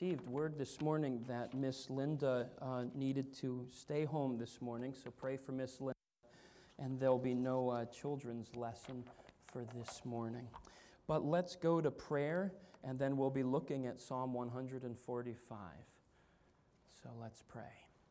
received word this morning that Miss Linda needed to stay home this morning, so pray for Miss Linda, and there'll be no children's lesson for this morning. But let's go to prayer, and then we'll be looking at Psalm 145. So let's pray.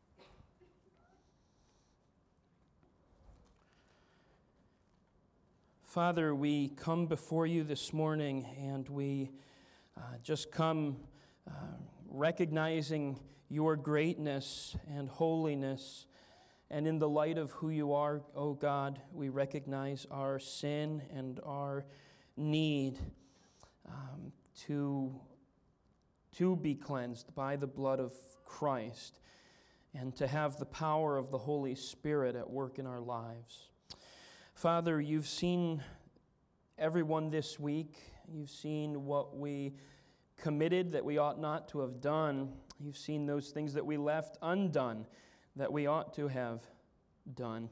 Father, we come before you this morning, and we just come recognizing your greatness and holiness. And in the light of who you are, O God, we recognize our sin and our need to be cleansed by the blood of Christ and to have the power of the Holy Spirit at work in our lives. Father, you've seen everyone this week. You've seen what we committed that we ought not to have done. You've seen those things that we left undone that we ought to have done.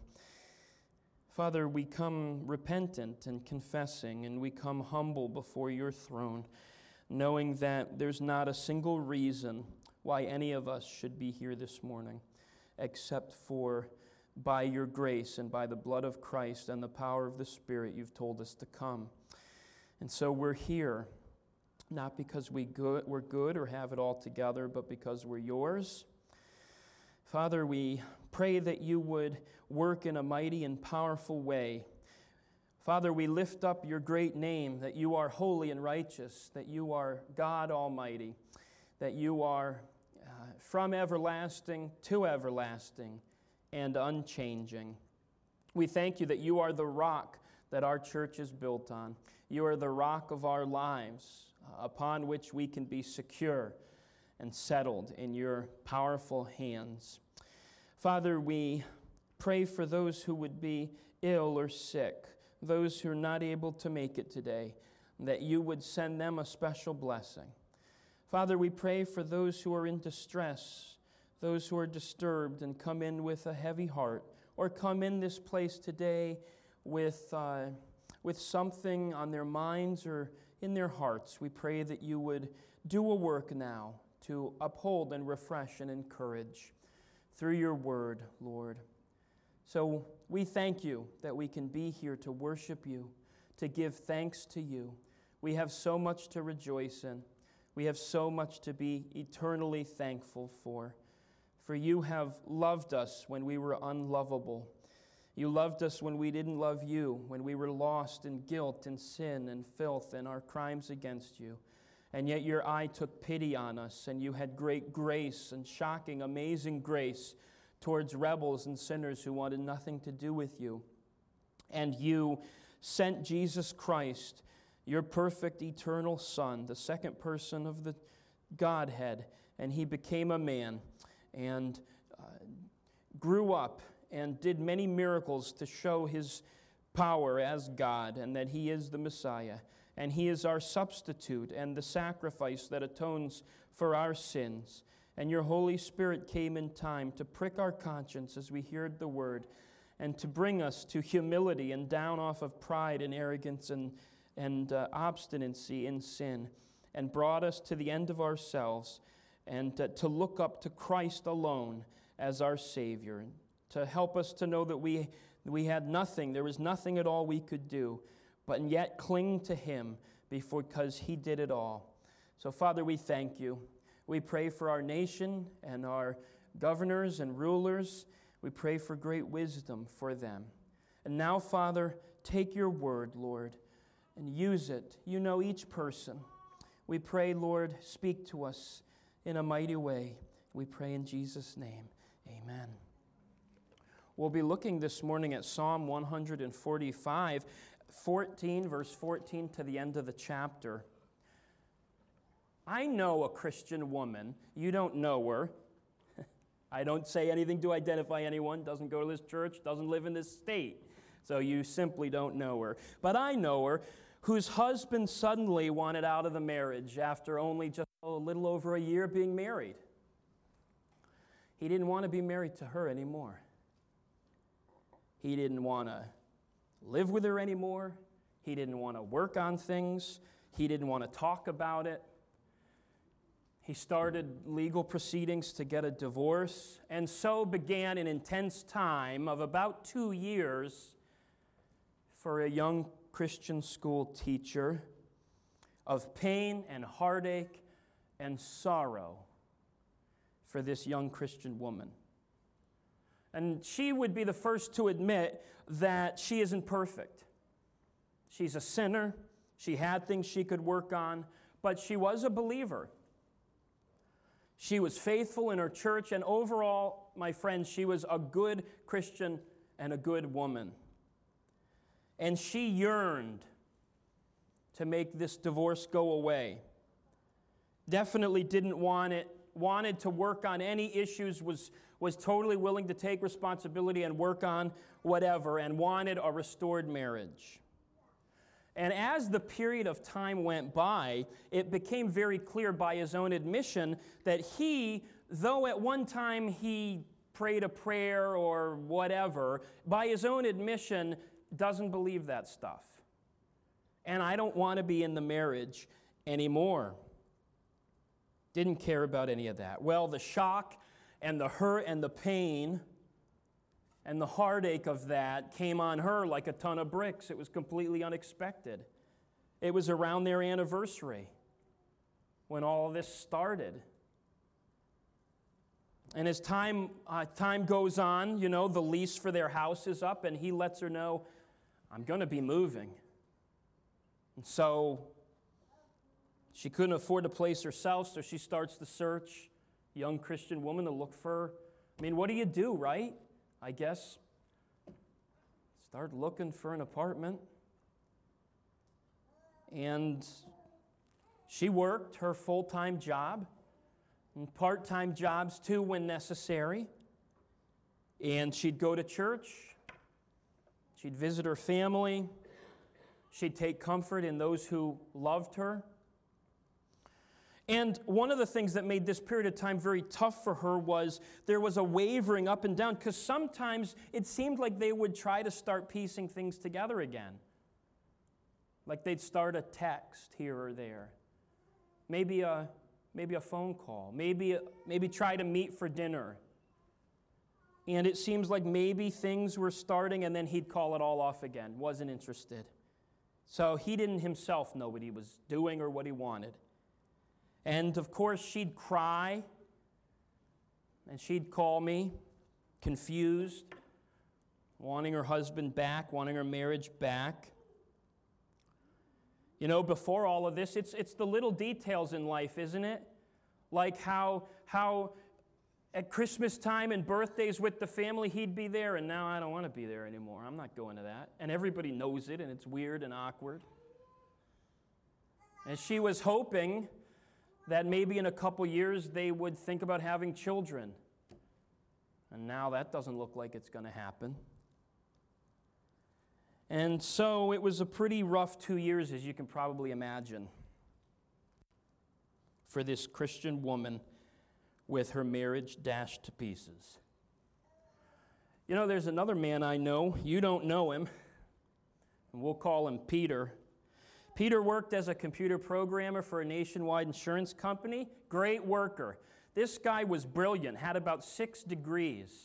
Father, we come repentant and confessing, and we come humble before your throne, knowing that there's not a single reason why any of us should be here this morning, except for by your grace and by the blood of Christ and the power of the Spirit you've told us to come. And so we're here, not because we're good or have it all together, but because we're yours. Father, we pray that you would work in a mighty and powerful way. Father, we lift up your great name, that you are holy and righteous, that you are God Almighty, that you are from everlasting to everlasting and unchanging. We thank you that you are the rock that our church is built on. You are the rock of our lives, upon which we can be secure and settled in your powerful hands. Father, we pray for those who would be ill or sick, those who are not able to make it today, that you would send them a special blessing. Father, we pray for those who are in distress, those who are disturbed and come in with a heavy heart, or come in this place today with something on their minds or in their hearts. We pray that you would do a work now to uphold and refresh and encourage through your word, Lord. So we thank you that we can be here to worship you, to give thanks to you. We have so much to rejoice in. We have so much to be eternally thankful for. For you have loved us when we were unlovable. You loved us when we didn't love you, when we were lost in guilt and sin and filth and our crimes against you. And yet your eye took pity on us, and you had great grace and shocking, amazing grace towards rebels and sinners who wanted nothing to do with you. And you sent Jesus Christ, your perfect eternal Son, the second person of the Godhead, and he became a man and grew up and did many miracles to show his power as God and that he is the Messiah. And he is our substitute and the sacrifice that atones for our sins. And your Holy Spirit came in time to prick our conscience as we heard the word and to bring us to humility and down off of pride and arrogance and obstinacy in sin, and brought us to the end of ourselves and to look up to Christ alone as our Savior, to help us to know that we had nothing, there was nothing at all we could do, but yet cling to him because he did it all. So, Father, we thank you. We pray for our nation and our governors and rulers. We pray for great wisdom for them. And now, Father, take your word, Lord, and use it. You know each person. We pray, Lord, speak to us in a mighty way. We pray in Jesus' name. Amen. We'll be looking this morning at Psalm 145, 14, verse 14 to the end of the chapter. I know a Christian woman. You don't know her. I don't say anything to identify anyone, doesn't go to this church, doesn't live in this state. So you simply don't know her. But I know her, whose husband suddenly wanted out of the marriage after only just a little over a year being married. He didn't want to be married to her anymore. He didn't want to live with her anymore. He didn't want to work on things. He didn't want to talk about it. He started legal proceedings to get a divorce, and so began an intense time of about 2 years for a young Christian school teacher of pain and heartache and sorrow for this young Christian woman. And she would be the first to admit that she isn't perfect. She's a sinner. She had things she could work on, but she was a believer. She was faithful in her church, and overall, my friends, she was a good Christian and a good woman. And she yearned to make this divorce go away. Definitely didn't want it, wanted to work on any issues, was totally willing to take responsibility and work on whatever, and wanted a restored marriage. And as the period of time went by, it became very clear by his own admission that he, though at one time he prayed a prayer or whatever, by his own admission, doesn't believe that stuff. And I don't want to be in the marriage anymore. Didn't care about any of that. Well, the shock and the hurt and the pain and the heartache of that came on her like a ton of bricks. It was completely unexpected. It was around their anniversary when all of this started. And as time goes on, the lease for their house is up, and he lets her know, I'm going to be moving. And so she couldn't afford a place herself, so she starts the search, young Christian woman, to look for her. I mean, what do you do, right? I guess start looking for an apartment. And she worked her full-time job and part-time jobs too when necessary. And she'd go to church. She'd visit her family. She'd take comfort in those who loved her. And one of the things that made this period of time very tough for her was there was a wavering up and down, because sometimes it seemed like they would try to start piecing things together again. Like they'd start a text here or there. Maybe a phone call. Maybe try to meet for dinner. And it seems like maybe things were starting, and then he'd call it all off again. Wasn't interested. So he didn't himself know what he was doing or what he wanted. And of course, she'd cry, and she'd call me, confused, wanting her husband back, wanting her marriage back. Before all of this, it's the little details in life, isn't it? Like how at Christmas time and birthdays with the family, he'd be there, and now I don't want to be there anymore. I'm not going to that. And everybody knows it, and it's weird and awkward. And she was hoping that maybe in a couple years they would think about having children. And now that doesn't look like it's going to happen. And so it was a pretty rough 2 years, as you can probably imagine, for this Christian woman with her marriage dashed to pieces. There's another man I know. You don't know him. And we'll call him Peter. Peter worked as a computer programmer for a nationwide insurance company. Great worker. This guy was brilliant, had about 6 degrees.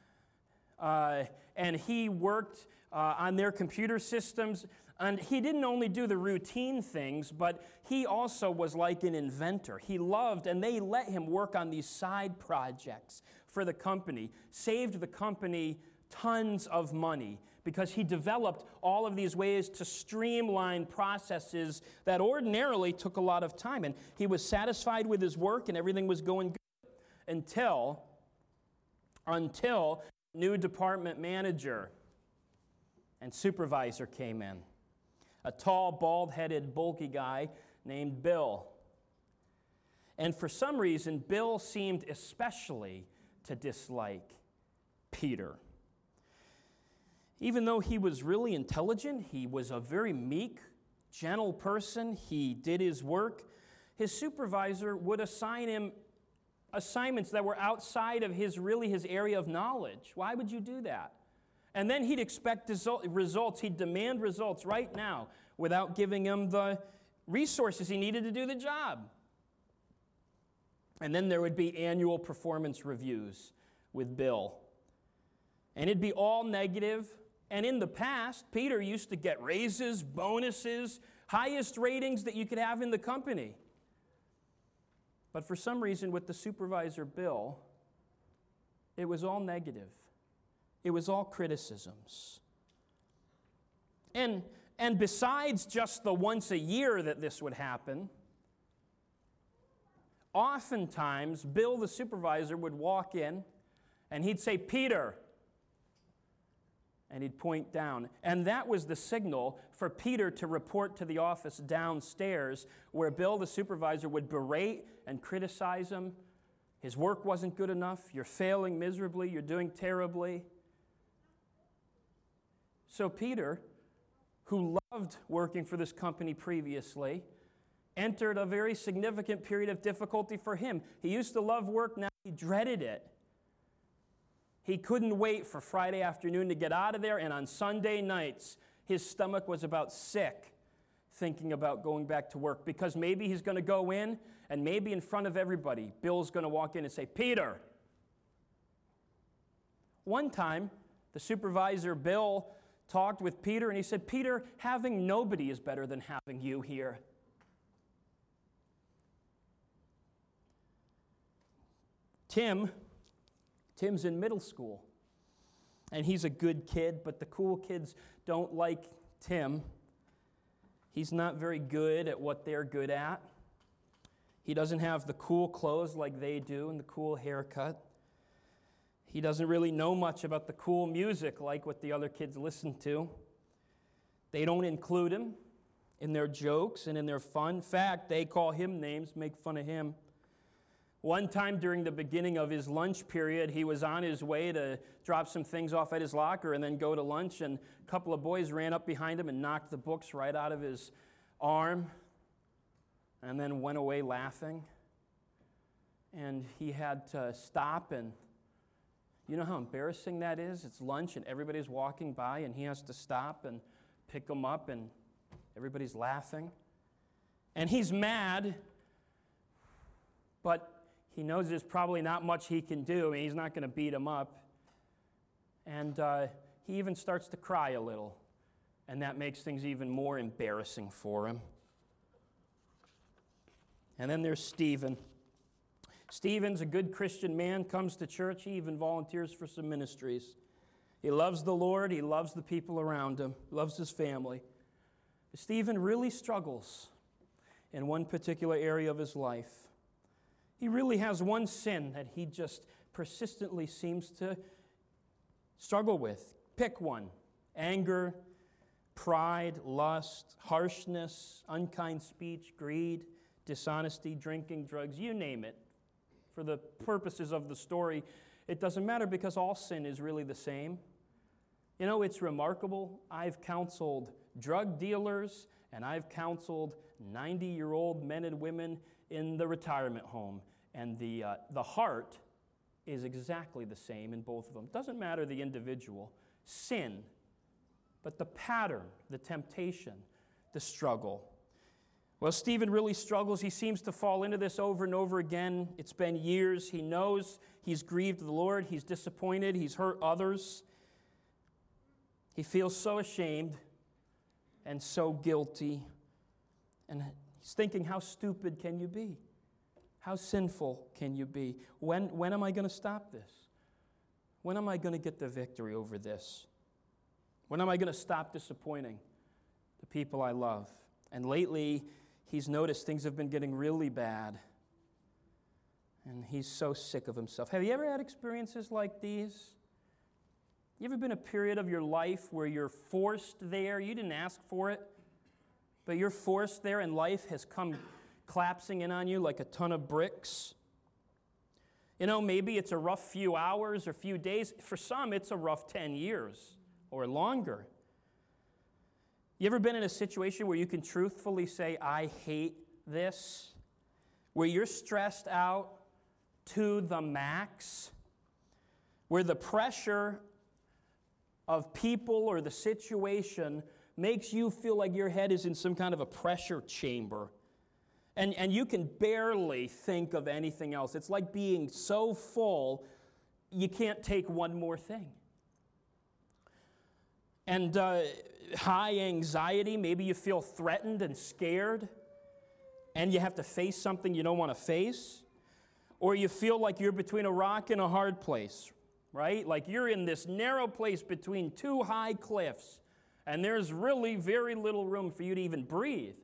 And he worked on their computer systems. And he didn't only do the routine things, but he also was like an inventor. He loved, and they let him work on these side projects for the company. Saved the company tons of money, because he developed all of these ways to streamline processes that ordinarily took a lot of time. And he was satisfied with his work, and everything was going good until new department manager and supervisor came in. A tall, bald-headed, bulky guy named Bill. And for some reason, Bill seemed especially to dislike Peter. Even though he was really intelligent, he was a very meek, gentle person, he did his work, his supervisor would assign him assignments that were outside of his area of knowledge. Why would you do that? And then he'd expect results. He'd demand results right now without giving him the resources he needed to do the job. And then there would be annual performance reviews with Bill. And it'd be all negative. And in the past, Peter used to get raises, bonuses, highest ratings that you could have in the company. But for some reason, with the supervisor, Bill, it was all negative. It was all criticisms. And besides just the once a year that this would happen, oftentimes, Bill, the supervisor, would walk in and he'd say, "Peter," and he'd point down. And that was the signal for Peter to report to the office downstairs, where Bill, the supervisor, would berate and criticize him. His work wasn't good enough. You're failing miserably. You're doing terribly. So Peter, who loved working for this company previously, entered a very significant period of difficulty for him. He used to love work. Now he dreaded it. He couldn't wait for Friday afternoon to get out of there, and on Sunday nights, his stomach was about sick thinking about going back to work, because maybe he's going to go in, and maybe in front of everybody, Bill's going to walk in and say, "Peter." One time, the supervisor, Bill, talked with Peter, and he said, "Peter, having nobody is better than having you here." Tim's in middle school, and he's a good kid, but the cool kids don't like Tim. He's not very good at what they're good at. He doesn't have the cool clothes like they do and the cool haircut. He doesn't really know much about the cool music like what the other kids listen to. They don't include him in their jokes and in their fun. In fact, they call him names, make fun of him. One time during the beginning of his lunch period, he was on his way to drop some things off at his locker and then go to lunch, and a couple of boys ran up behind him and knocked the books right out of his arm and then went away laughing. And he had to stop, and you know how embarrassing that is? It's lunch and everybody's walking by, and he has to stop and pick them up, and everybody's laughing. And he's mad, but he knows there's probably not much he can do. I mean, he's not going to beat him up. And he even starts to cry a little. And that makes things even more embarrassing for him. And then there's Stephen. Stephen's a good Christian man, comes to church. He even volunteers for some ministries. He loves the Lord. He loves the people around him. Loves his family. But Stephen really struggles in one particular area of his life. He really has one sin that he just persistently seems to struggle with. Pick one. Anger, pride, lust, harshness, unkind speech, greed, dishonesty, drinking, drugs, you name it. For the purposes of the story, it doesn't matter, because all sin is really the same. You know, it's remarkable. I've counseled drug dealers, and I've counseled 90-year-old men and women in the retirement home, and the heart is exactly the same in both of them. Doesn't matter the individual, sin, but the pattern, the temptation, the struggle. Well, Stephen really struggles. He seems to fall into this over and over again. It's been years. He knows he's grieved the Lord. He's disappointed. He's hurt others. He feels so ashamed and so guilty. And he's thinking, how stupid can you be? How sinful can you be? When am I going to stop this? When am I going to get the victory over this? When am I going to stop disappointing the people I love? And lately, he's noticed things have been getting really bad. And he's so sick of himself. Have you ever had experiences like these? You ever been a period of your life where you're forced there? You didn't ask for it, but you're forced there, and life has come collapsing in on you like a ton of bricks. You know, maybe it's a rough few hours or few days. For some, it's a rough 10 years or longer. You ever been in a situation where you can truthfully say, I hate this? Where you're stressed out to the max? Where the pressure of people or the situation makes you feel like your head is in some kind of a pressure chamber. And you can barely think of anything else. It's like being so full, you can't take one more thing. And high anxiety, maybe you feel threatened and scared, and you have to face something you don't want to face. Or you feel like you're between a rock and a hard place, right? Like you're in this narrow place between two high cliffs, and there's really very little room for you to even breathe,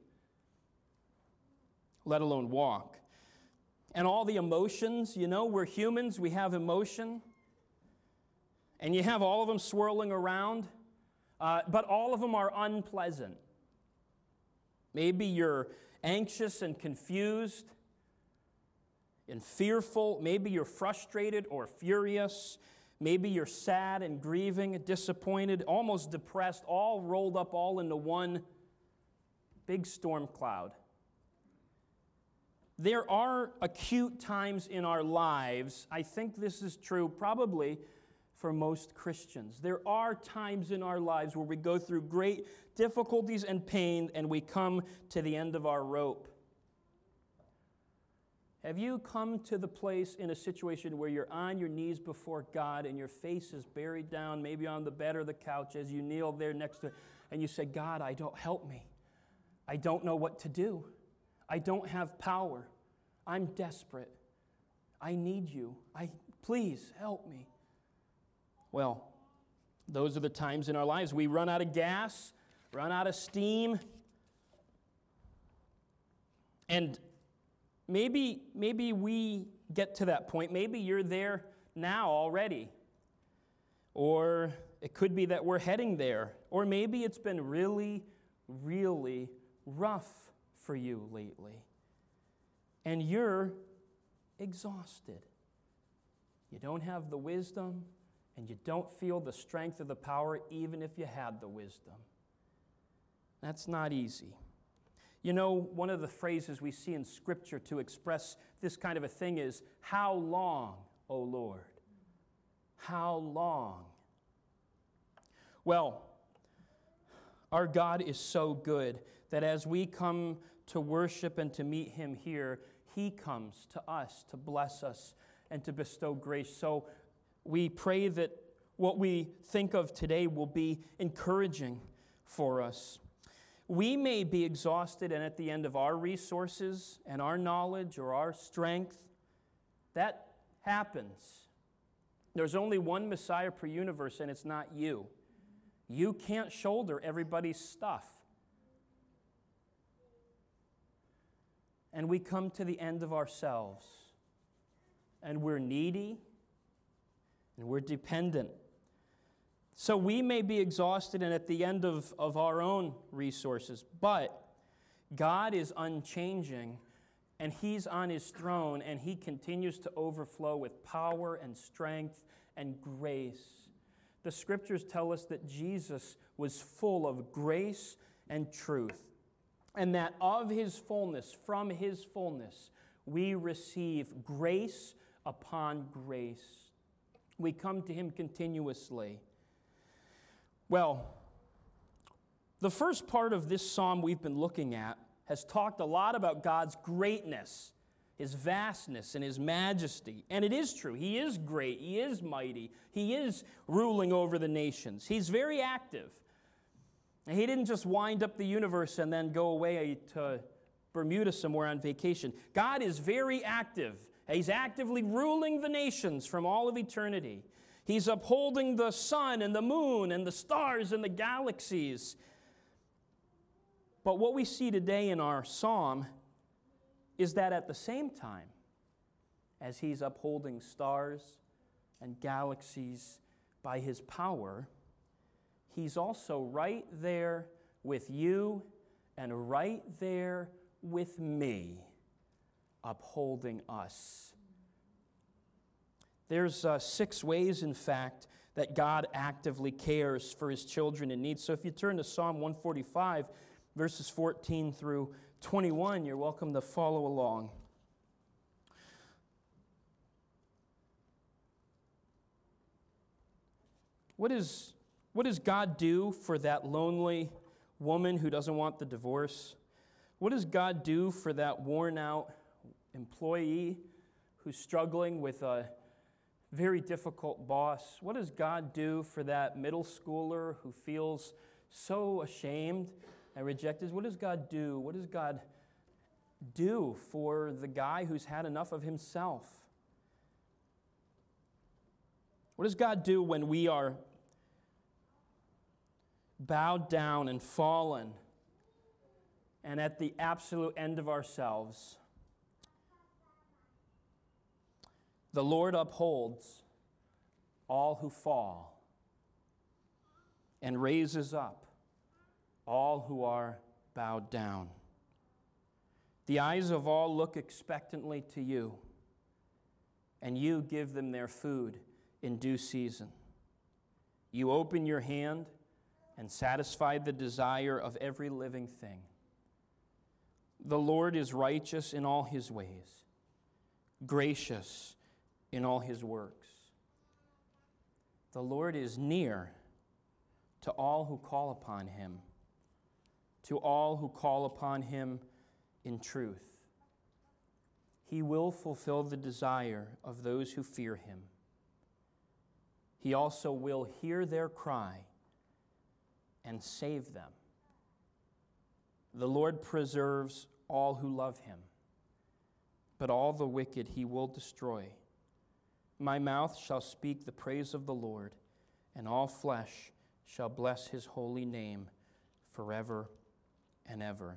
let alone walk. And all the emotions, we're humans, we have emotion. And you have all of them swirling around, but all of them are unpleasant. Maybe you're anxious and confused and fearful. Maybe you're frustrated or furious. Maybe you're sad and grieving, disappointed, almost depressed, all rolled up all into one big storm cloud. There are acute times in our lives, I think this is true probably for most Christians. There are times in our lives where we go through great difficulties and pain and we come to the end of our rope. Have you come to the place in a situation where you're on your knees before God and your face is buried down, maybe on the bed or the couch as you kneel there next to it, and you say, God, help me. I don't know what to do. I don't have power. I'm desperate. I need you. Please help me. Well, those are the times in our lives we run out of gas, run out of steam, and maybe we get to that point. Maybe you're there now already, or it could be that we're heading there, or maybe it's been really, really rough for you lately, and you're exhausted. You don't have the wisdom, and you don't feel the strength or the power even if you had the wisdom. That's not easy. One of the phrases we see in Scripture to express this kind of a thing is, how long, O Lord? How long? Well, our God is so good that as we come to worship and to meet Him here, He comes to us to bless us and to bestow grace. So we pray that what we think of today will be encouraging for us. We may be exhausted and at the end of our resources and our knowledge or our strength. That happens. There's only one Messiah per universe, and it's not you. You can't shoulder everybody's stuff. And we come to the end of ourselves. And we're needy. And we're dependent. So we may be exhausted and at the end of our own resources. But God is unchanging. And He's on His throne. And He continues to overflow with power and strength and grace. The Scriptures tell us that Jesus was full of grace and truth. And that of His fullness, from His fullness, we receive grace upon grace. We come to Him continuously. Well, the first part of this psalm we've been looking at has talked a lot about God's greatness, His vastness, and His majesty. And it is true. He is great. He is mighty. He is ruling over the nations. He's very active. And He didn't just wind up the universe and then go away to Bermuda somewhere on vacation. God is very active. He's actively ruling the nations from all of eternity. He's upholding the sun and the moon and the stars and the galaxies. But what we see today in our psalm is that at the same time, as He's upholding stars and galaxies by His power, He's also right there with you and right there with me, upholding us. There's 6 ways, in fact, that God actively cares for His children in need. So if you turn to Psalm 145, verses 14 through 21, you're welcome to follow along. What does God do for that lonely woman who doesn't want the divorce? What does God do for that worn-out employee who's struggling with a very difficult boss? What does God do for that middle schooler who feels so ashamed and rejected? What does God do? What does God do for the guy who's had enough of himself? What does God do when we are bowed down and fallen and at the absolute end of ourselves? The Lord upholds all who fall and raises up all who are bowed down. The eyes of all look expectantly to you, and you give them their food in due season. You open your hand and satisfy the desire of every living thing. The Lord is righteous in all his ways, gracious in all his works. The Lord is near to all who call upon him, to all who call upon him in truth. He will fulfill the desire of those who fear him. He also will hear their cry and save them. The Lord preserves all who love him, but all the wicked he will destroy. My mouth shall speak the praise of the Lord, and all flesh shall bless his holy name forever and ever.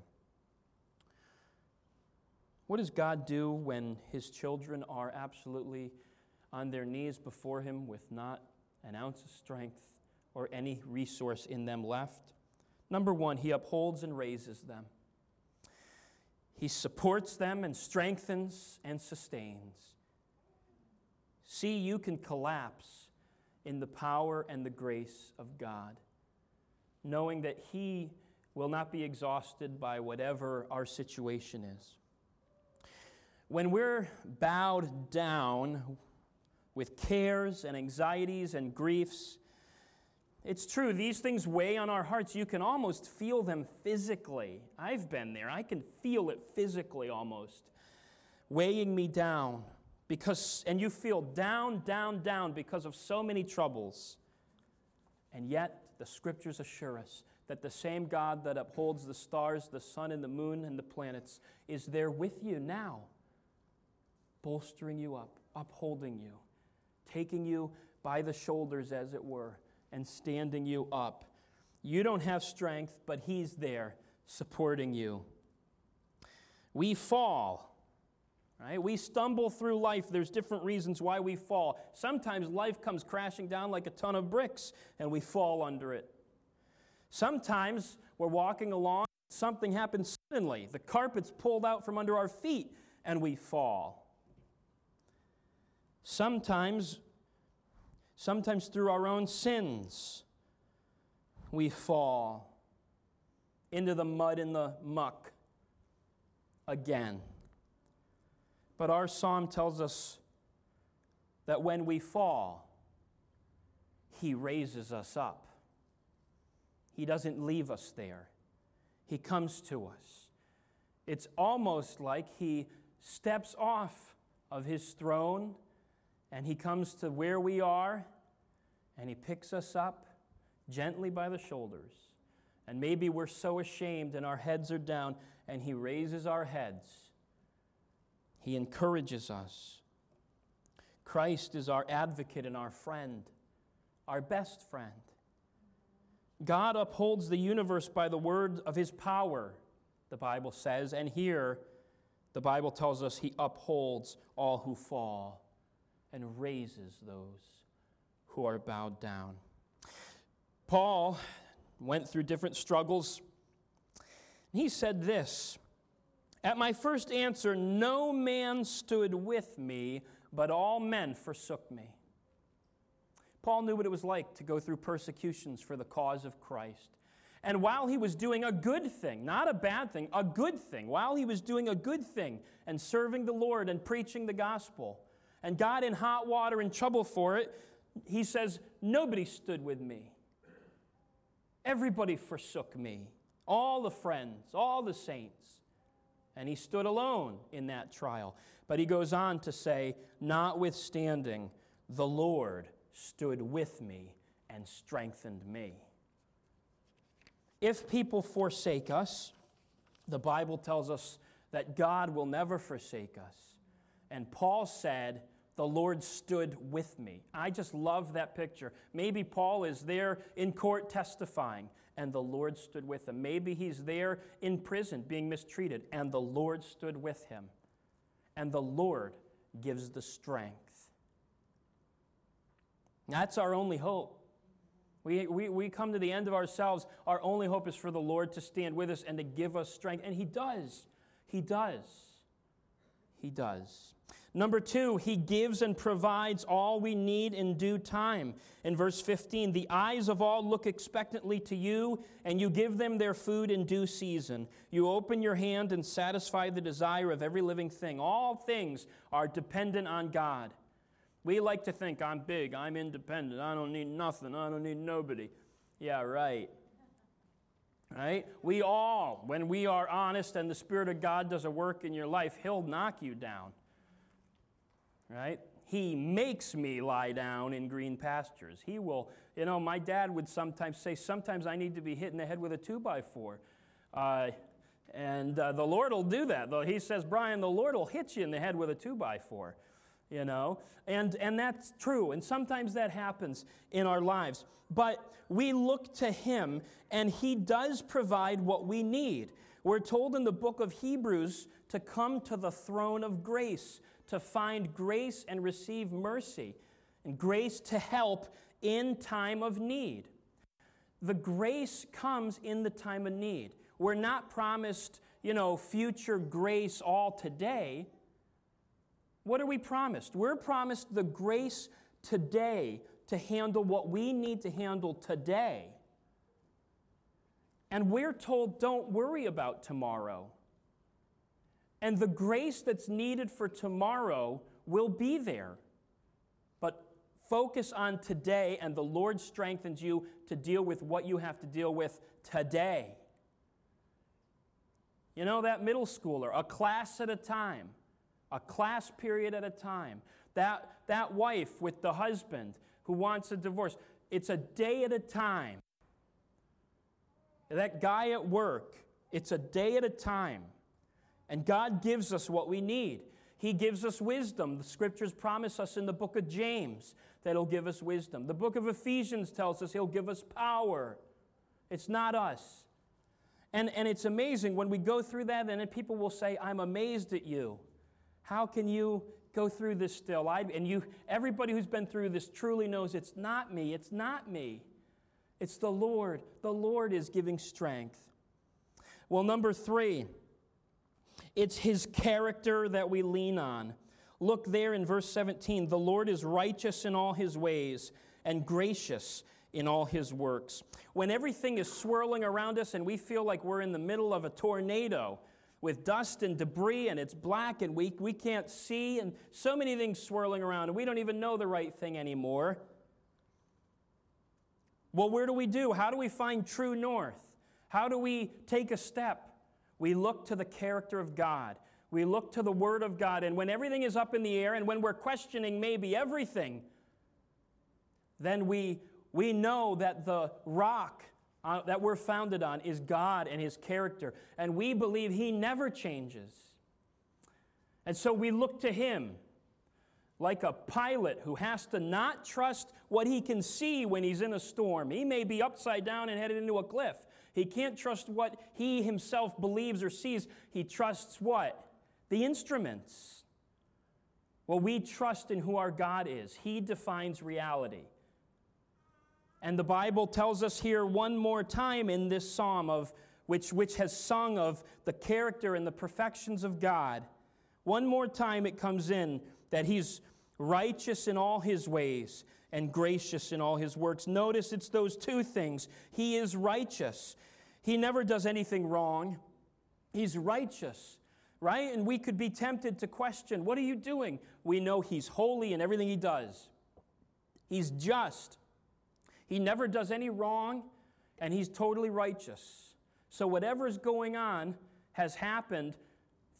What does God do when his children are absolutely on their knees before him with not an ounce of strength or any resource in them left? Number one, he upholds and raises them. He supports them and strengthens and sustains. See, you can collapse in the power and the grace of God, knowing that he will not be exhausted by whatever our situation is. When we're bowed down with cares and anxieties and griefs, it's true, these things weigh on our hearts. You can almost feel them physically. I've been there. I can feel it physically almost, weighing me down. And you feel down, down, down because of so many troubles. And yet, the Scriptures assure us that the same God that upholds the stars, the sun, and the moon, and the planets is there with you now, bolstering you up, upholding you, taking you by the shoulders, as it were, and standing you up. You don't have strength, but he's there supporting you. We fall. Right? We stumble through life. There's different reasons why we fall. Sometimes life comes crashing down like a ton of bricks, and we fall under it. Sometimes we're walking along, something happens suddenly. The carpet's pulled out from under our feet, and we fall. Sometimes through our own sins, we fall into the mud and the muck again. But our psalm tells us that when we fall, he raises us up. He doesn't leave us there. He comes to us. It's almost like he steps off of his throne and he comes to where we are and he picks us up gently by the shoulders. And maybe we're so ashamed and our heads are down, and he raises our heads. He encourages us. Christ is our advocate and our friend, our best friend. God upholds the universe by the word of his power, the Bible says, and here the Bible tells us he upholds all who fall and raises those who are bowed down. Paul went through different struggles. He said this, "At my first answer, no man stood with me, but all men forsook me." Paul knew what it was like to go through persecutions for the cause of Christ. And while he was doing a good thing, not a bad thing, a good thing, while he was doing a good thing and serving the Lord and preaching the gospel, and got in hot water and trouble for it, he says, nobody stood with me. Everybody forsook me. All the friends, all the saints. and he stood alone in that trial. But he goes on to say, notwithstanding, the Lord stood with me and strengthened me. If people forsake us, the Bible tells us that God will never forsake us. And Paul said, the Lord stood with me. I just love that picture. Maybe Paul is there in court testifying, and the Lord stood with him. Maybe he's there in prison being mistreated, and the Lord stood with him. And the Lord gives the strength. That's our only hope. We come to the end of ourselves. Our only hope is for the Lord to stand with us and to give us strength. And He does. He does. He does. Number 2, He gives and provides all we need in due time. In verse 15, the eyes of all look expectantly to you, and you give them their food in due season. You open your hand and satisfy the desire of every living thing. All things are dependent on God. We like to think, I'm big, I'm independent, I don't need nothing, I don't need nobody. Yeah, right. Right? We all, when we are honest and the Spirit of God does a work in your life, He'll knock you down. Right? He makes me lie down in green pastures. He will, my dad would sometimes say, sometimes I need to be hit in the head with a 2x4. And the Lord will do that. Though He says, Brian, the Lord will hit you in the head with a 2x4. And that's true. And sometimes that happens in our lives. But we look to Him, and He does provide what we need. We're told in the book of Hebrews to come to the throne of grace, to find grace and receive mercy, and grace to help in time of need. The grace comes in the time of need. We're not promised, future grace all today. What are we promised? We're promised the grace today to handle what we need to handle today. And we're told, don't worry about tomorrow. And the grace that's needed for tomorrow will be there. But focus on today, and the Lord strengthens you to deal with what you have to deal with today. That middle schooler, a class at a time. A class period at a time. That wife with the husband who wants a divorce. It's a day at a time. That guy at work, it's a day at a time. And God gives us what we need. He gives us wisdom. The Scriptures promise us in the book of James that He'll give us wisdom. The book of Ephesians tells us He'll give us power. It's not us. And it's amazing when we go through that, and then people will say, I'm amazed at you. How can you go through this still? Everybody who's been through this truly knows it's not me. It's not me. It's the Lord. The Lord is giving strength. Well, number 3, it's His character that we lean on. Look there in verse 17. The Lord is righteous in all His ways and gracious in all His works. When everything is swirling around us and we feel like we're in the middle of a tornado, with dust and debris, and it's black, and we can't see, and so many things swirling around, and we don't even know the right thing anymore. Well, where do we do? How do we find true north? How do we take a step? We look to the character of God. We look to the Word of God, and when everything is up in the air, and when we're questioning maybe everything, then we know that the rock that we're founded on is God and His character. And we believe He never changes. And so we look to Him like a pilot who has to not trust what he can see when he's in a storm. He may be upside down and headed into a cliff. He can't trust what he himself believes or sees. He trusts what? The instruments. Well, we trust in who our God is. He defines reality. And the Bible tells us here one more time in this psalm which has sung of the character and the perfections of God. One more time it comes in that He's righteous in all His ways and gracious in all His works. Notice it's those two things. He is righteous. He never does anything wrong. He's righteous, right? And we could be tempted to question, what are you doing? We know He's holy in everything He does. He's just. He never does any wrong, and He's totally righteous. So whatever is going on has happened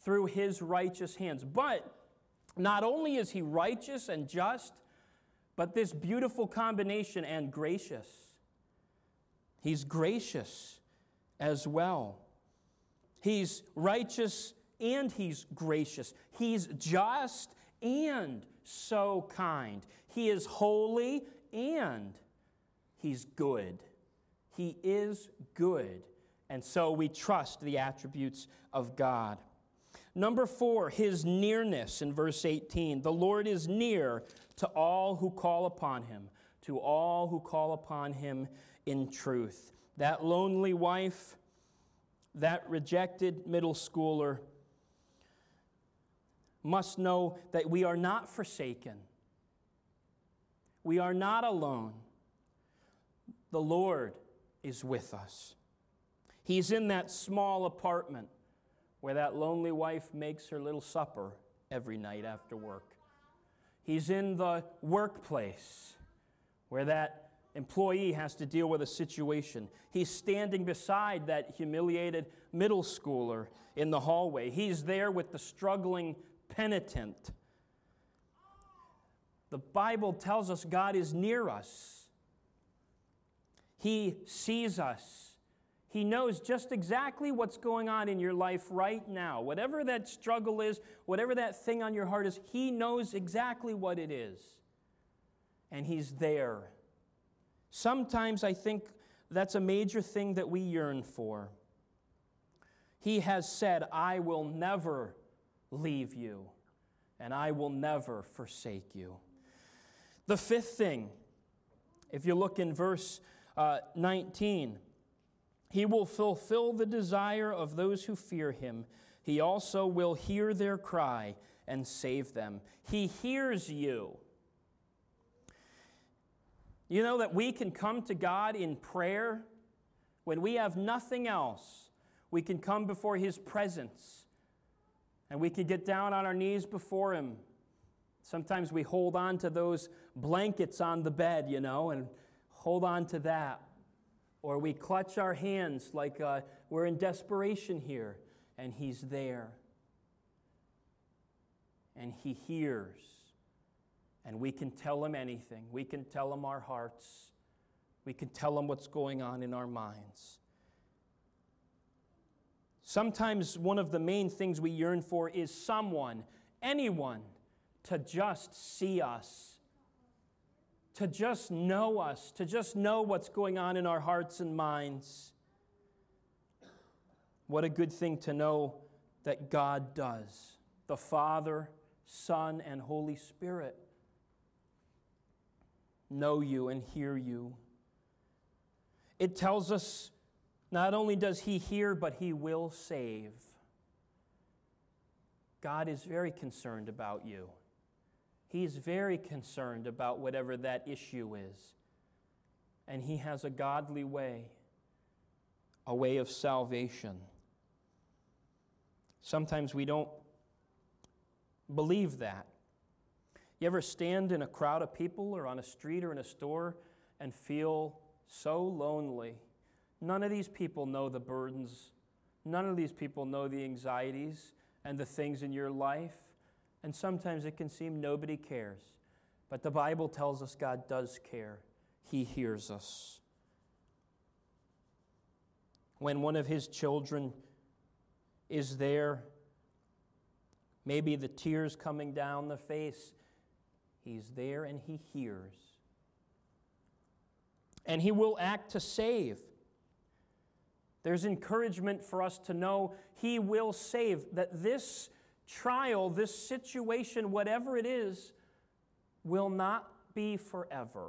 through his righteous hands. But not only is he righteous and just, but this beautiful combination and gracious. He's gracious as well. He's righteous and he's gracious. He's just and so kind. He is holy and he's good. He is good. And so we trust the attributes of God. Number 4, his nearness in verse 18. The Lord is near to all who call upon him, to all who call upon him in truth. That lonely wife, that rejected middle schooler must know that we are not forsaken. We are not alone. The Lord is with us. He's in that small apartment where that lonely wife makes her little supper every night after work. He's in the workplace where that employee has to deal with a situation. He's standing beside that humiliated middle schooler in the hallway. He's there with the struggling penitent. The Bible tells us God is near us. He sees us. He knows just exactly what's going on in your life right now. Whatever that struggle is, whatever that thing on your heart is, He knows exactly what it is. And He's there. Sometimes I think that's a major thing that we yearn for. He has said, I will never leave you, and I will never forsake you. The fifth thing, if you look in verse 19, He will fulfill the desire of those who fear Him. He also will hear their cry and save them. He hears you. You know that we can come to God in prayer when we have nothing else. We can come before His presence and we can get down on our knees before Him. Sometimes we hold on to those blankets on the bed, and hold on to that. Or we clutch our hands like we're in desperation here, and He's there. And He hears. And we can tell Him anything. We can tell Him our hearts. We can tell Him what's going on in our minds. Sometimes one of the main things we yearn for is someone, anyone, to just see us, to just know us, to just know what's going on in our hearts and minds. What a good thing to know that God does. The Father, Son, and Holy Spirit know you and hear you. It tells us not only does He hear, but He will save. God is very concerned about you. He's very concerned about whatever that issue is. And He has a godly way, a way of salvation. Sometimes we don't believe that. You ever stand in a crowd of people or on a street or in a store and feel so lonely? None of these people know the burdens. None of these people know the anxieties and the things in your life. And sometimes it can seem nobody cares. But the Bible tells us God does care. He hears us. When one of His children is there, maybe the tears coming down the face, He's there and He hears. And He will act to save. There's encouragement for us to know He will save, that this trial, this situation, whatever it is, will not be forever.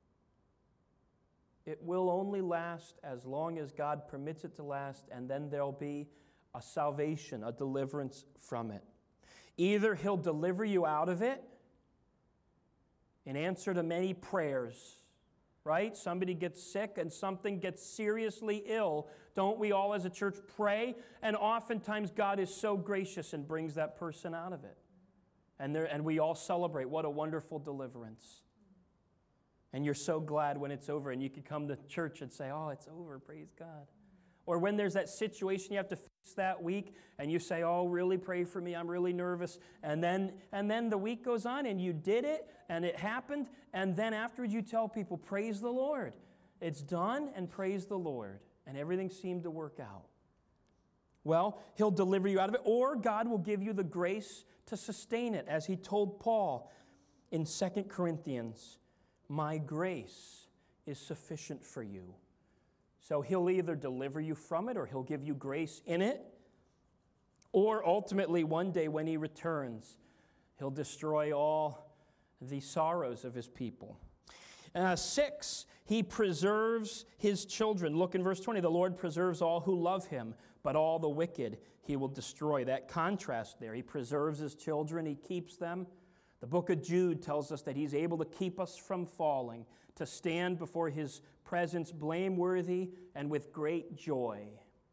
It will only last as long as God permits it to last, and then there'll be a salvation, a deliverance from it. Either He'll deliver you out of it in answer to many prayers, right? Somebody gets sick and something gets seriously ill. Don't we all as a church pray? And oftentimes God is so gracious and brings that person out of it. And we all celebrate. What a wonderful deliverance. And you're so glad when it's over and you can come to church and say, oh, it's over, praise God. Or when there's that situation you have to face that week, and you say, oh, really pray for me, I'm really nervous. And then the week goes on, and you did it, and it happened, and then afterwards you tell people, praise the Lord. It's done, and praise the Lord. And everything seemed to work out. Well, He'll deliver you out of it, or God will give you the grace to sustain it, as He told Paul in 2 Corinthians, my grace is sufficient for you. So He'll either deliver you from it, or He'll give you grace in it, or ultimately one day when He returns, He'll destroy all the sorrows of His people. 6, He preserves His children. Look in verse 20, the Lord preserves all who love Him, but all the wicked He will destroy. That contrast there. He preserves His children. He keeps them. The book of Jude tells us that He's able to keep us from falling, to stand before His presence blameworthy and with great joy.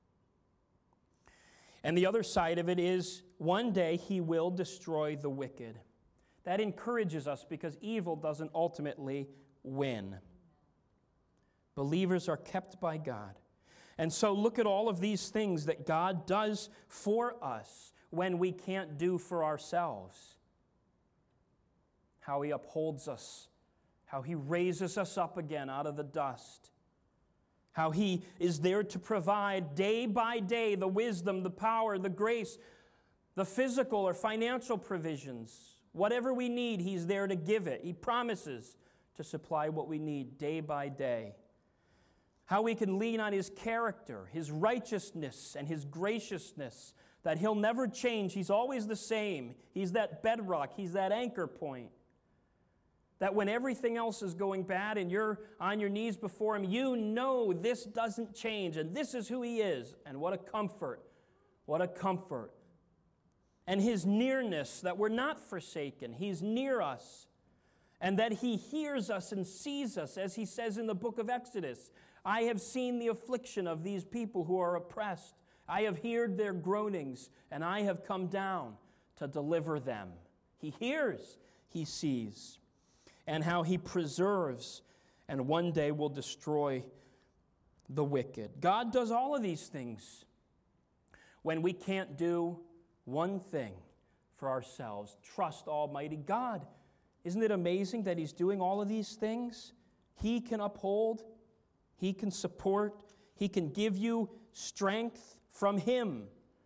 And the other side of it is, one day He will destroy the wicked. That encourages us because evil doesn't ultimately win. Believers are kept by God. And so look at all of these things that God does for us when we can't do for ourselves. How He upholds us, how He raises us up again out of the dust, how He is there to provide day by day the wisdom, the power, the grace, the physical or financial provisions. Whatever we need, He's there to give it. He promises to supply what we need day by day. How we can lean on His character, His righteousness, and His graciousness, that He'll never change. He's always the same. He's that bedrock. He's that anchor point. That when everything else is going bad and you're on your knees before Him, you know this doesn't change, and this is who He is. And what a comfort. What a comfort. And His nearness, that we're not forsaken. He's near us. And that He hears us and sees us, as He says in the book of Exodus. I have seen the affliction of these people who are oppressed. I have heard their groanings, and I have come down to deliver them. He hears, He sees. And how He preserves and one day will destroy the wicked. God does all of these things when we can't do one thing for ourselves. Trust Almighty God. Isn't it amazing that He's doing all of these things? He can uphold, He can support, He can give you strength from Him.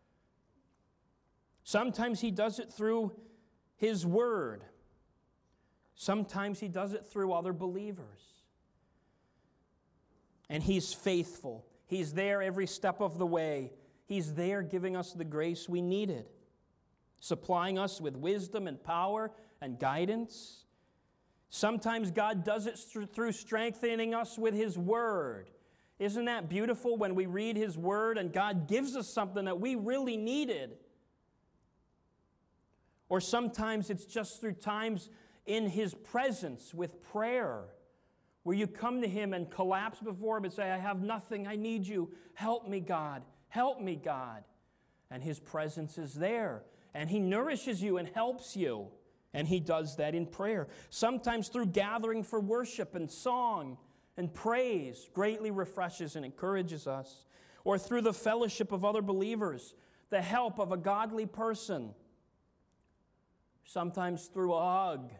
Sometimes He does it through His Word. Sometimes He does it through other believers. And He's faithful. He's there every step of the way. He's there giving us the grace we needed, supplying us with wisdom and power and guidance. Sometimes God does it through strengthening us with His Word. Isn't that beautiful when we read His Word and God gives us something that we really needed? Or sometimes it's just through times in His presence with prayer, where you come to Him and collapse before Him and say, I have nothing, I need You. Help me, God. Help me, God. And His presence is there, and He nourishes you and helps you. And He does that in prayer. Sometimes through gathering for worship and song and praise, greatly refreshes and encourages us. Or through the fellowship of other believers, the help of a godly person. Sometimes through a hug,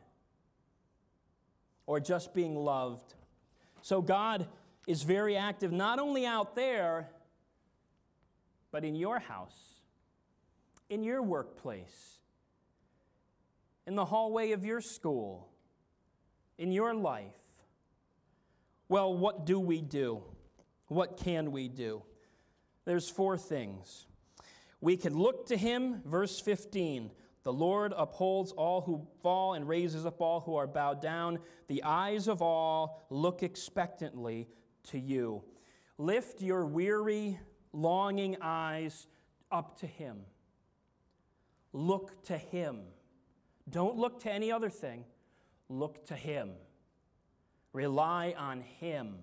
or just being loved. So God is very active, not only out there, but in your house, in your workplace, in the hallway of your school, in your life. Well, what do we do? What can we do? There's 4 things. We can look to Him, verse 15. The Lord upholds all who fall and raises up all who are bowed down. The eyes of all look expectantly to you. Lift your weary, longing eyes up to Him. Look to Him. Don't look to any other thing. Look to Him. Rely on Him.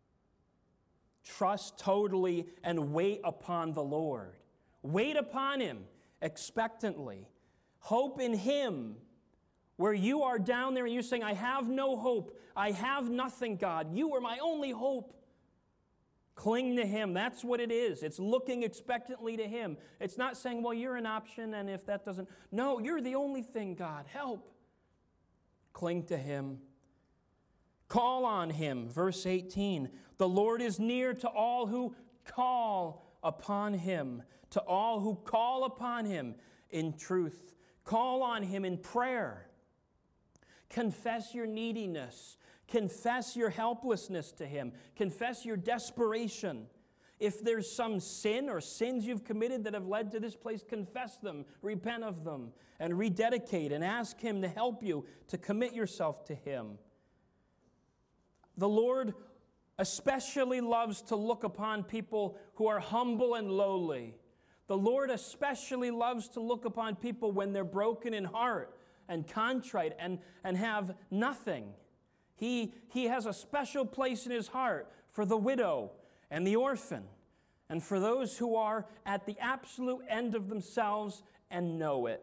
Trust totally and wait upon the Lord. Wait upon Him expectantly. Hope in Him. Where you are down there and you're saying, I have no hope. I have nothing, God. You are my only hope. Cling to Him. That's what it is. It's looking expectantly to Him. It's not saying, well, you're an option, and if that doesn't... No, you're the only thing, God. Help. Cling to Him. Call on Him. Verse 18. The Lord is near to all who call upon Him. To all who call upon Him in truth. Call on Him in prayer. Confess your neediness. Confess your helplessness to Him. Confess your desperation. If there's some sin or sins you've committed that have led to this place, confess them, repent of them, and rededicate and ask Him to help you to commit yourself to Him. The Lord especially loves to look upon people who are humble and lowly. The Lord especially loves to look upon people when they're broken in heart and contrite and have nothing. He has a special place in His heart for the widow and the orphan and for those who are at the absolute end of themselves and know it.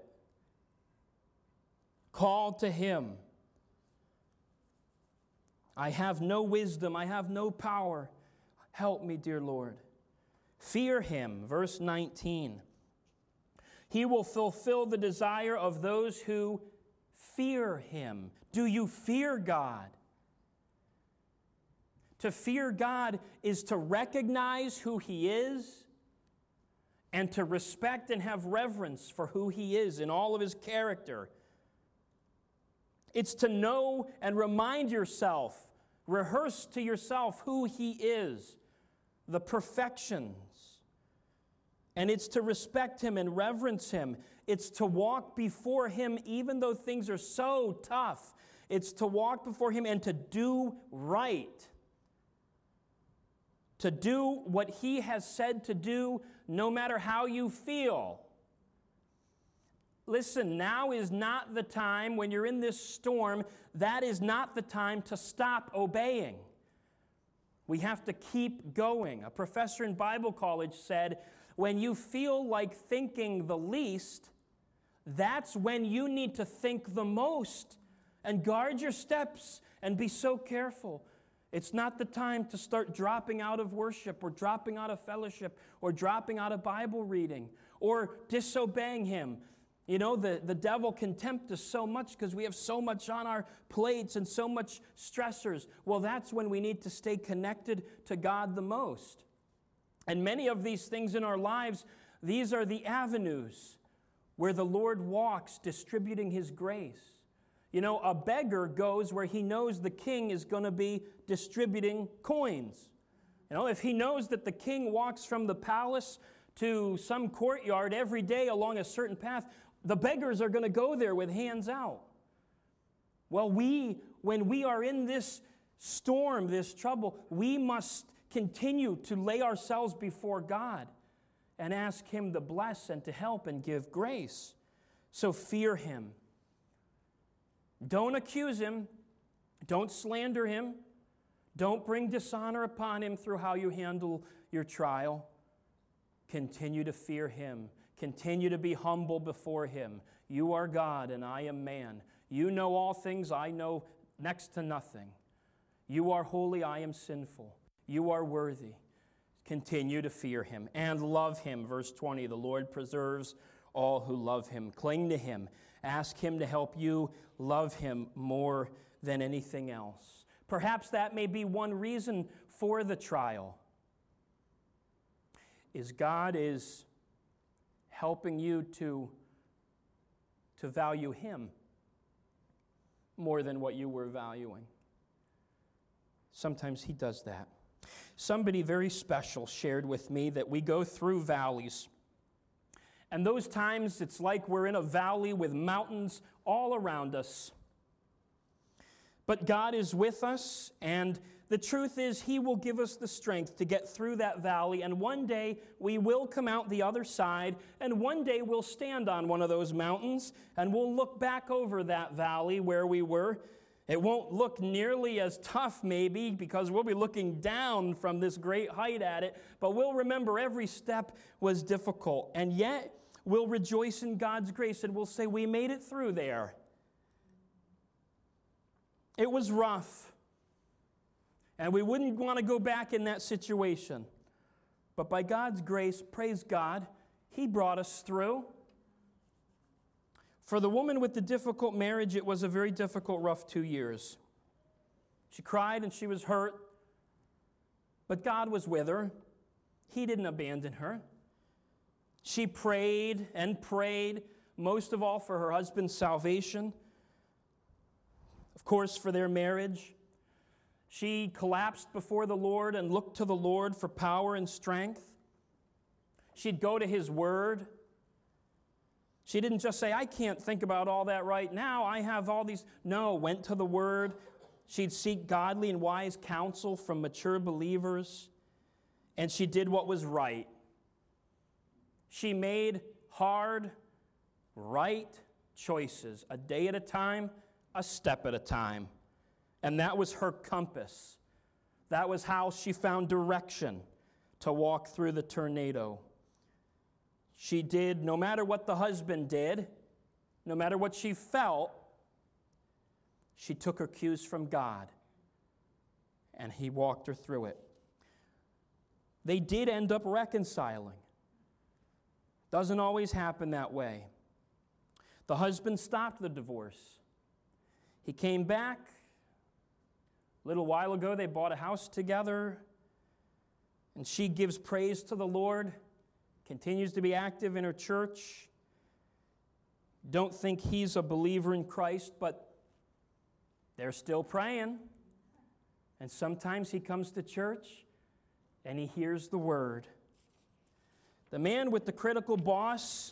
Call to Him. I have no wisdom. I have no power. Help me, dear Lord. Fear Him. Verse 19. He will fulfill the desire of those who fear Him. Do you fear God? To fear God is to recognize who He is and to respect and have reverence for who He is in all of His character. It's to know and remind yourself, rehearse to yourself who He is, the perfections. And it's to respect Him and reverence Him. It's to walk before Him even though things are so tough. It's to walk before Him and to do right. To do what He has said to do, no matter how you feel. Listen, now is not the time when you're in this storm, that is not the time to stop obeying. We have to keep going. A professor in Bible college said, when you feel like thinking the least, that's when you need to think the most. And guard your steps and be so careful. It's not the time to start dropping out of worship or dropping out of fellowship or dropping out of Bible reading or disobeying Him. You know, the devil can tempt us so much because we have so much on our plates and so much stressors. Well, that's when we need to stay connected to God the most. And many of these things in our lives, these are the avenues where the Lord walks distributing His grace. You know, a beggar goes where he knows the king is going to be distributing coins. You know, if he knows that the king walks from the palace to some courtyard every day along a certain path, the beggars are going to go there with hands out. Well, when we are in this storm, this trouble, we must continue to lay ourselves before God and ask Him to bless and to help and give grace. So fear Him. Don't accuse Him. Don't slander Him. Don't bring dishonor upon Him through how you handle your trial. Continue to fear Him. Continue to be humble before Him. You are God and I am man. You know all things, I know next to nothing. You are holy, I am sinful. You are worthy. Continue to fear Him and love Him. Verse 20, the Lord preserves all who love Him. Cling to Him. Ask Him to help you love Him more than anything else. Perhaps that may be one reason for the trial. Is God is helping you to value Him more than what you were valuing. Sometimes He does that. Somebody very special shared with me that we go through valleys. And those times, it's like we're in a valley with mountains all around us. But God is with us, and the truth is He will give us the strength to get through that valley, and one day we will come out the other side, and one day we'll stand on one of those mountains, and we'll look back over that valley where we were. It won't look nearly as tough, maybe, because we'll be looking down from this great height at it, but we'll remember every step was difficult, and yet we'll rejoice in God's grace, and we'll say, we made it through there. It was rough. And we wouldn't want to go back in that situation. But by God's grace, praise God, He brought us through. For the woman with the difficult marriage, it was a very difficult, rough 2 years. She cried and she was hurt, but God was with her. He didn't abandon her. She prayed and prayed, most of all for her husband's salvation, of course, for their marriage. She collapsed before the Lord and looked to the Lord for power and strength. She'd go to His Word. She didn't just say, I can't think about all that right now. I have all these. No, went to the Word. She'd seek godly and wise counsel from mature believers. And she did what was right. She made hard, right choices, a day at a time, a step at a time. And that was her compass. That was how she found direction to walk through the tornado. She did, no matter what the husband did, no matter what she felt, she took her cues from God, and He walked her through it. They did end up reconciling. Doesn't always happen that way. The husband stopped the divorce. He came back. A little while ago, they bought a house together, and she gives praise to the Lord, continues to be active in her church. Don't think he's a believer in Christ, but they're still praying. And sometimes he comes to church and he hears the word. The man with the critical boss,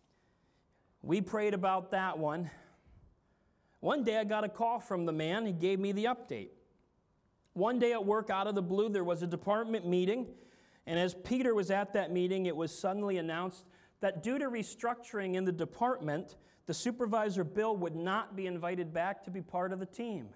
we prayed about that one. One day I got a call from the man. He gave me the update. One day at work, out of the blue, there was a department meeting. And as Peter was at that meeting, it was suddenly announced that due to restructuring in the department, the supervisor, Bill, would not be invited back to be part of the team.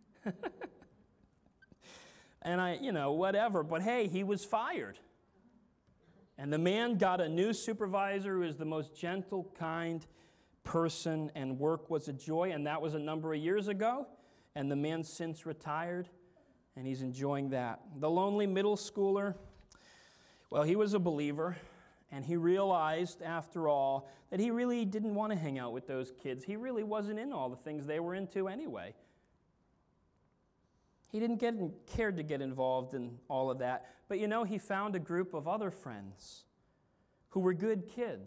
And whatever. But hey, he was fired. And the man got a new supervisor who is the most gentle, kind person, and work was a joy. And that was a number of years ago. And the man's since retired, and he's enjoying that. The lonely middle schooler, well, he was a believer, and he realized, after all, that he really didn't want to hang out with those kids. He really wasn't in all the things they were into anyway. He didn't care to get involved in all of that. But he found a group of other friends who were good kids.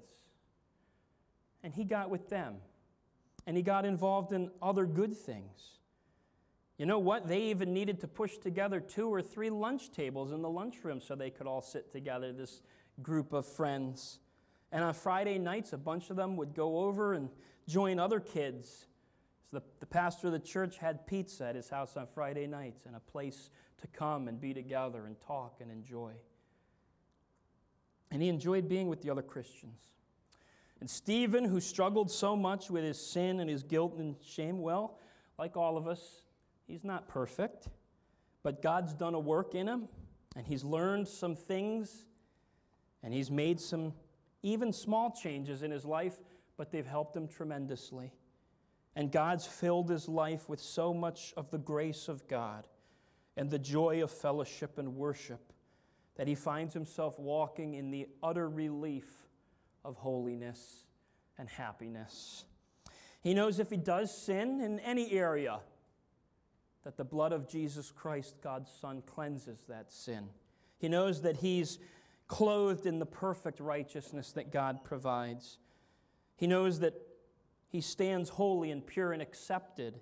And he got with them. And he got involved in other good things. You know what? They even needed to push together 2 or 3 lunch tables in the lunchroom so they could all sit together, this group of friends. And on Friday nights, a bunch of them would go over and join other kids. So the pastor of the church had pizza at his house on Friday nights and a place to come and be together and talk and enjoy. And he enjoyed being with the other Christians. And Stephen, who struggled so much with his sin and his guilt and shame, well, like all of us, he's not perfect, but God's done a work in him, and he's learned some things, and he's made some even small changes in his life, but they've helped him tremendously. And God's filled his life with so much of the grace of God and the joy of fellowship and worship that he finds himself walking in the utter relief of holiness and happiness. He knows if he does sin in any area, that the blood of Jesus Christ, God's Son, cleanses that sin. He knows that he's clothed in the perfect righteousness that God provides. He knows that he stands holy and pure and accepted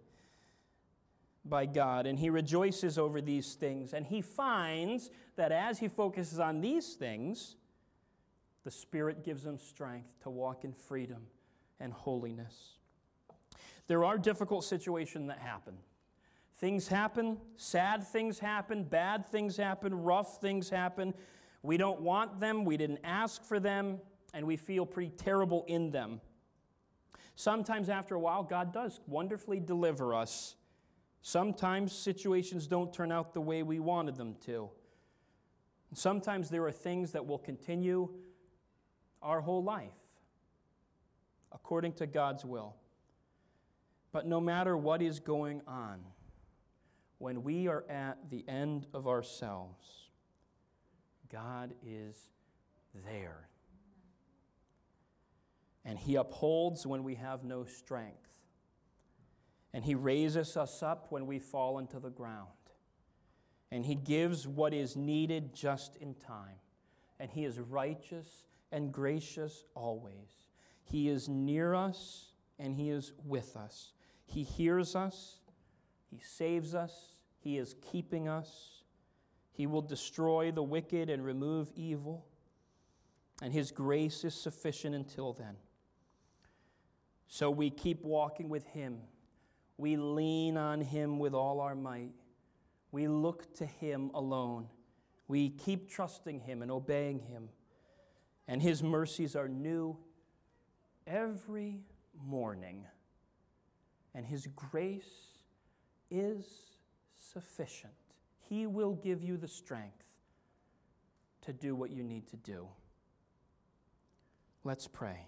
by God, and he rejoices over these things. And he finds that as he focuses on these things, the Spirit gives him strength to walk in freedom and holiness. There are difficult situations that happen. Things happen, sad things happen, bad things happen, rough things happen. We don't want them, we didn't ask for them, and we feel pretty terrible in them. Sometimes after a while, God does wonderfully deliver us. Sometimes situations don't turn out the way we wanted them to. Sometimes there are things that will continue our whole life according to God's will. But no matter what is going on, when we are at the end of ourselves, God is there. And He upholds when we have no strength. And He raises us up when we fall into the ground. And He gives what is needed just in time. And He is righteous and gracious always. He is near us and He is with us. He hears us. He saves us. He is keeping us. He will destroy the wicked and remove evil. And His grace is sufficient until then. So we keep walking with Him. We lean on Him with all our might. We look to Him alone. We keep trusting Him and obeying Him. And His mercies are new every morning. And His grace is sufficient. He will give you the strength to do what you need to do. Let's pray.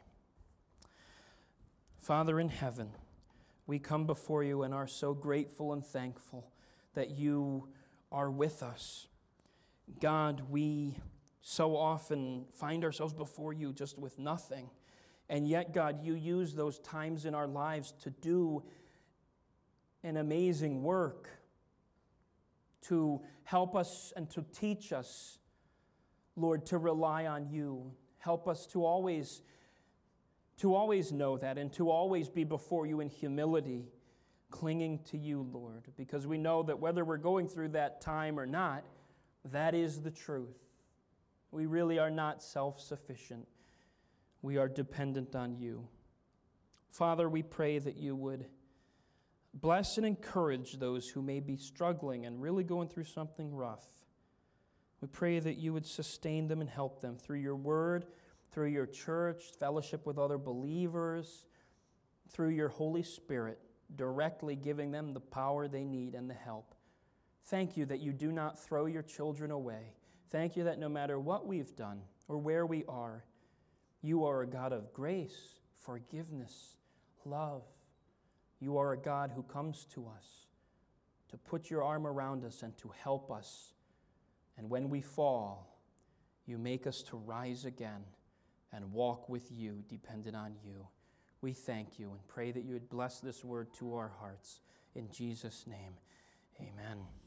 Father in heaven, we come before You and are so grateful and thankful that You are with us. God, we so often find ourselves before You just with nothing. And yet, God, You use those times in our lives to do an amazing work, to help us and to teach us, Lord, to rely on You. Help us to always know that and to always be before You in humility, clinging to You, Lord, because we know that whether we're going through that time or not, that is the truth. We really are not self-sufficient. We are dependent on You. Father, we pray that You would bless and encourage those who may be struggling and really going through something rough. We pray that You would sustain them and help them through Your word, through Your church, fellowship with other believers, through Your Holy Spirit, directly giving them the power they need and the help. Thank You that You do not throw Your children away. Thank You that no matter what we've done or where we are, You are a God of grace, forgiveness, love. You are a God who comes to us to put Your arm around us and to help us. And when we fall, You make us to rise again and walk with You, dependent on You. We thank You and pray that You would bless this word to our hearts. In Jesus' name, amen.